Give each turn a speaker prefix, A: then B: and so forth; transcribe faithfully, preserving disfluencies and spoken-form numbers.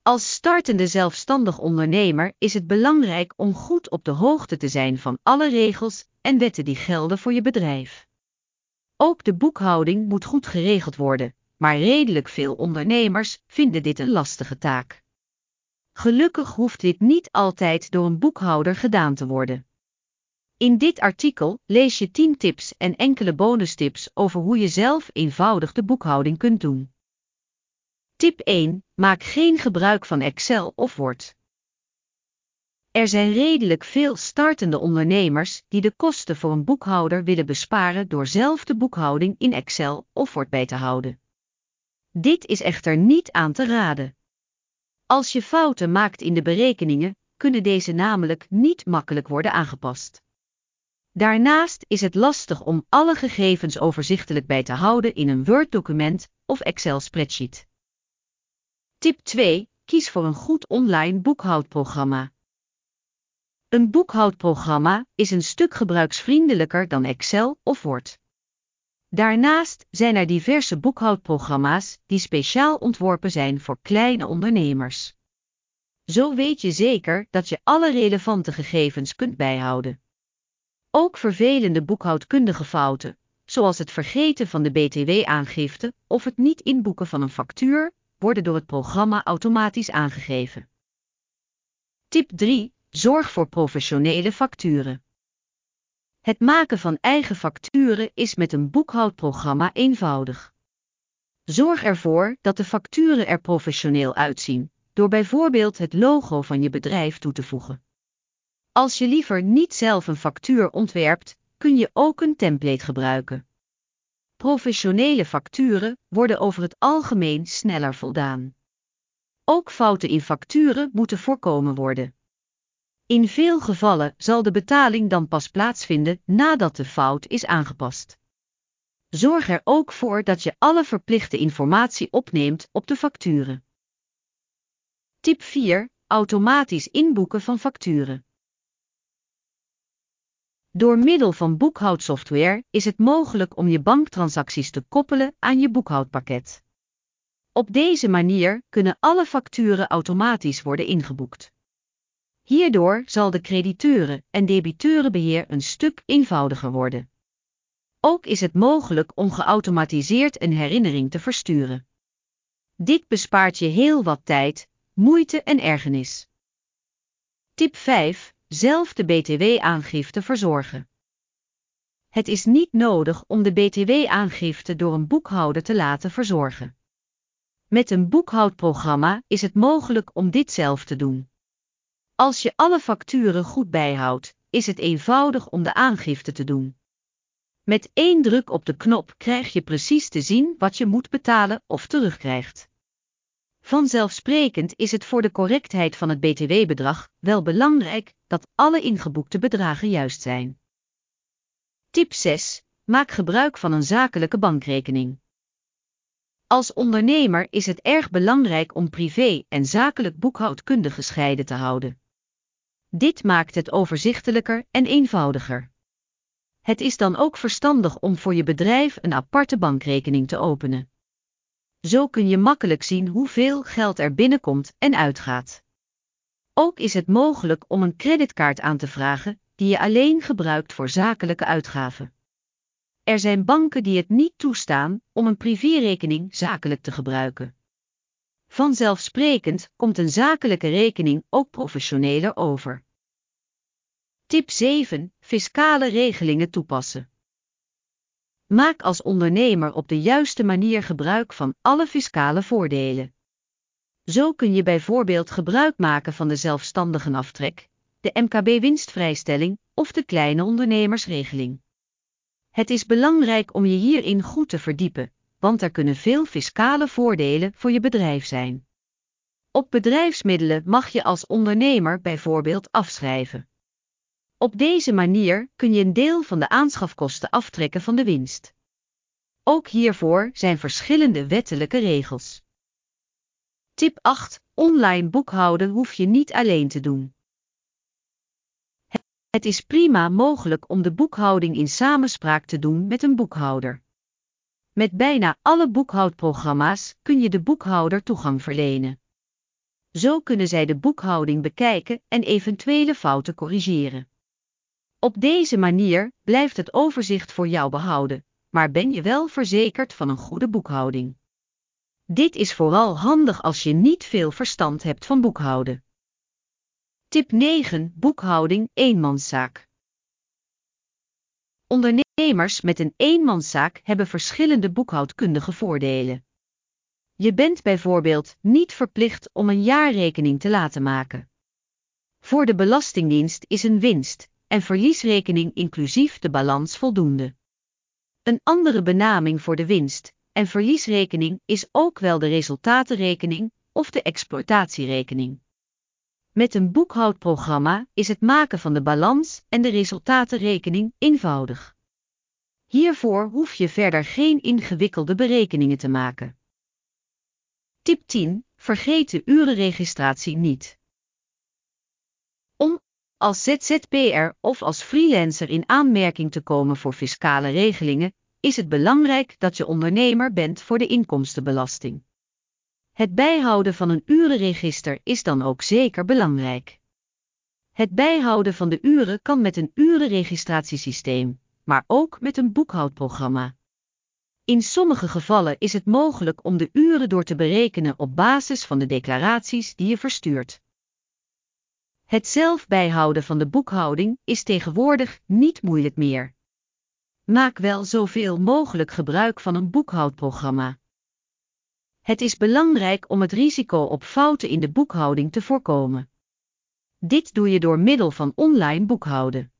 A: Als startende zelfstandig ondernemer is het belangrijk om goed op de hoogte te zijn van alle regels en wetten die gelden voor je bedrijf. Ook de boekhouding moet goed geregeld worden, maar redelijk veel ondernemers vinden dit een lastige taak. Gelukkig hoeft dit niet altijd door een boekhouder gedaan te worden. In dit artikel lees je tien tips en enkele bonustips over hoe je zelf eenvoudig de boekhouding kunt doen. Tip één. Maak geen gebruik van Excel of Word. Er zijn redelijk veel startende ondernemers die de kosten voor een boekhouder willen besparen door zelf de boekhouding in Excel of Word bij te houden. Dit is echter niet aan te raden. Als je fouten maakt in de berekeningen, kunnen deze namelijk niet makkelijk worden aangepast. Daarnaast is het lastig om alle gegevens overzichtelijk bij te houden in een Word-document of Excel-spreadsheet. Tip twee. Kies voor een goed online boekhoudprogramma. Een boekhoudprogramma is een stuk gebruiksvriendelijker dan Excel of Word. Daarnaast zijn er diverse boekhoudprogramma's die speciaal ontworpen zijn voor kleine ondernemers. Zo weet je zeker dat je alle relevante gegevens kunt bijhouden. Ook vervelende boekhoudkundige fouten, zoals het vergeten van de B T W-aangifte of het niet inboeken van een factuur, worden door het programma automatisch aangegeven. Tip drie. Zorg voor professionele facturen. Het maken van eigen facturen is met een boekhoudprogramma eenvoudig. Zorg ervoor dat de facturen er professioneel uitzien, door bijvoorbeeld het logo van je bedrijf toe te voegen. Als je liever niet zelf een factuur ontwerpt, kun je ook een template gebruiken. Professionele facturen worden over het algemeen sneller voldaan. Ook fouten in facturen moeten voorkomen worden. In veel gevallen zal de betaling dan pas plaatsvinden nadat de fout is aangepast. Zorg er ook voor dat je alle verplichte informatie opneemt op de facturen. Tip vier. Automatisch inboeken van facturen. Door middel van boekhoudsoftware is het mogelijk om je banktransacties te koppelen aan je boekhoudpakket. Op deze manier kunnen alle facturen automatisch worden ingeboekt. Hierdoor zal de crediteuren- en debiteurenbeheer een stuk eenvoudiger worden. Ook is het mogelijk om geautomatiseerd een herinnering te versturen. Dit bespaart je heel wat tijd, moeite en ergernis. Tip vijf. Zelf de B T W-aangifte verzorgen. Het is niet nodig om de B T W-aangifte door een boekhouder te laten verzorgen. Met een boekhoudprogramma is het mogelijk om dit zelf te doen. Als je alle facturen goed bijhoudt, is het eenvoudig om de aangifte te doen. Met één druk op de knop krijg je precies te zien wat je moet betalen of terugkrijgt. Vanzelfsprekend is het voor de correctheid van het B T W-bedrag wel belangrijk dat alle ingeboekte bedragen juist zijn. Tip zes. Maak gebruik van een zakelijke bankrekening. Als ondernemer is het erg belangrijk om privé en zakelijk boekhoudkundig gescheiden te houden. Dit maakt het overzichtelijker en eenvoudiger. Het is dan ook verstandig om voor je bedrijf een aparte bankrekening te openen. Zo kun je makkelijk zien hoeveel geld er binnenkomt en uitgaat. Ook is het mogelijk om een creditcard aan te vragen die je alleen gebruikt voor zakelijke uitgaven. Er zijn banken die het niet toestaan om een privérekening zakelijk te gebruiken. Vanzelfsprekend komt een zakelijke rekening ook professioneler over. Tip zeven. Fiscale regelingen toepassen. Maak als ondernemer op de juiste manier gebruik van alle fiscale voordelen. Zo kun je bijvoorbeeld gebruik maken van de zelfstandigenaftrek, de M K B-winstvrijstelling of de kleine ondernemersregeling. Het is belangrijk om je hierin goed te verdiepen, want er kunnen veel fiscale voordelen voor je bedrijf zijn. Op bedrijfsmiddelen mag je als ondernemer bijvoorbeeld afschrijven. Op deze manier kun je een deel van de aanschafkosten aftrekken van de winst. Ook hiervoor zijn verschillende wettelijke regels. Tip acht. Online boekhouden hoef je niet alleen te doen. Het is prima mogelijk om de boekhouding in samenspraak te doen met een boekhouder. Met bijna alle boekhoudprogramma's kun je de boekhouder toegang verlenen. Zo kunnen zij de boekhouding bekijken en eventuele fouten corrigeren. Op deze manier blijft het overzicht voor jou behouden, maar ben je wel verzekerd van een goede boekhouding. Dit is vooral handig als je niet veel verstand hebt van boekhouden. Tip negen. Boekhouding eenmanszaak. Ondernemers met een eenmanszaak hebben verschillende boekhoudkundige voordelen. Je bent bijvoorbeeld niet verplicht om een jaarrekening te laten maken. Voor de Belastingdienst is een winst- en verliesrekening inclusief de balans voldoende. Een andere benaming voor de winst- en verliesrekening is ook wel de resultatenrekening of de exploitatierekening. Met een boekhoudprogramma is het maken van de balans en de resultatenrekening eenvoudig. Hiervoor hoef je verder geen ingewikkelde berekeningen te maken. Tip tien. Vergeet de urenregistratie niet. Om als Z Z P R of als freelancer in aanmerking te komen voor fiscale regelingen, is het belangrijk dat je ondernemer bent voor de inkomstenbelasting. Het bijhouden van een urenregister is dan ook zeker belangrijk. Het bijhouden van de uren kan met een urenregistratiesysteem, maar ook met een boekhoudprogramma. In sommige gevallen is het mogelijk om de uren door te berekenen op basis van de declaraties die je verstuurt. Het zelf bijhouden van de boekhouding is tegenwoordig niet moeilijk meer. Maak wel zoveel mogelijk gebruik van een boekhoudprogramma. Het is belangrijk om het risico op fouten in de boekhouding te voorkomen. Dit doe je door middel van online boekhouden.